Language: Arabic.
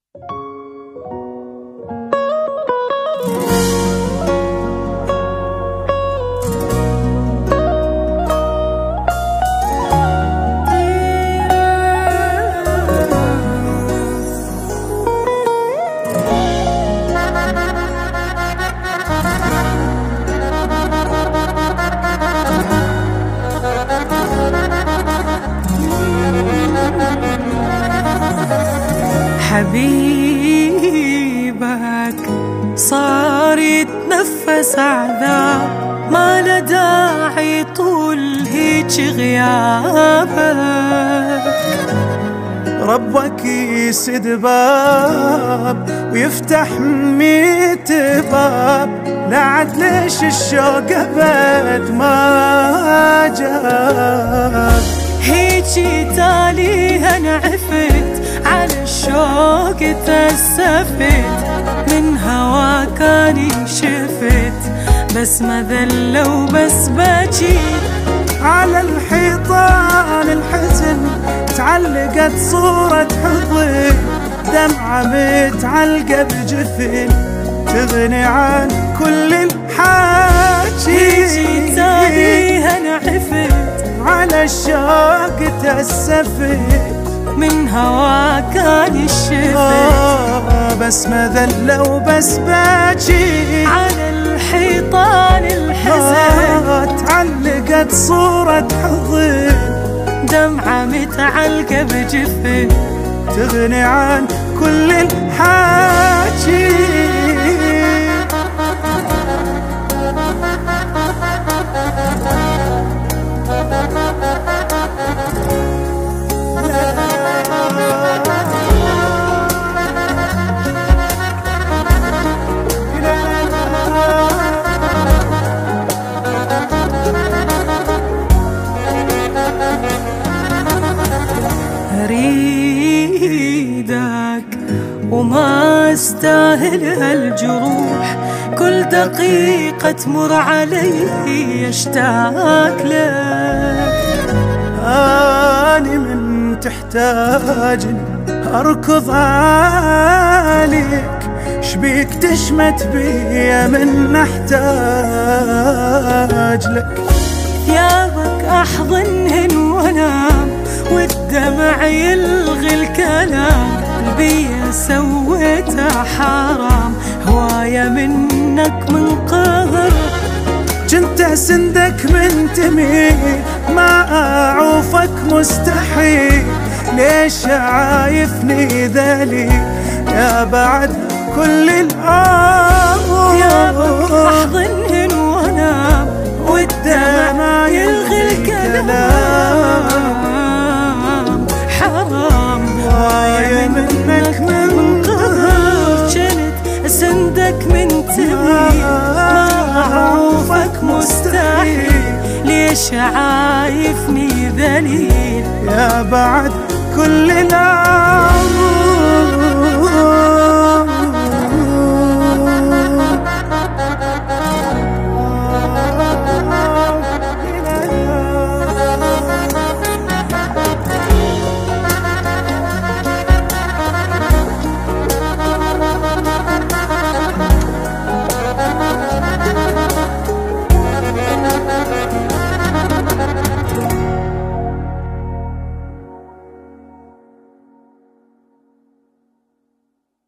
حبيبك صار يتنفس عذاب، ما له داعي طول هيج غيابك. ربك يسد باب ويفتح 100 باب، لعد ليش الشوق ابد ما جاب. هيجي تاليها انعفت على الشوق تأسفت، من هواك اني شفت بس ما ذل وبس بجيت. على الحيطان الحزن تعلقت صورة حضن، دمعة متعلقة بجفن تغني عن كل الحاجي. هيجي تاليها انعفت على الشوق تأسفت، من هواك اني شفت بس ما ذل وبس باجي. على الحيطان الحزن تعلقت صورة حضن، دمعة متعلقة بجفن تغني عن كل الحاجي. أريدك وما استاهل هالجروح، كل دقيقة تمر علي اشتاق لك. أني من تحتاجني أركض عليك، شبيك تشمت بيا من أحتاج لك. ثيابك أحضنهن وانام والدمع يلغي الكلام، بيا سويته حرام هواية منك من قهر. جنت سندك من تميل ما أعوفك مستحيل، ليش عايفني ذليل يا بعد كل الأمر. ثيابك أحضنهن وانام والدمع يلغي الكلام، حرام هواية منك من قهر. جنت سندك من تميل ما أعوفك مستحيل، ليش عايفني ذليل يا بعد كل الأمر.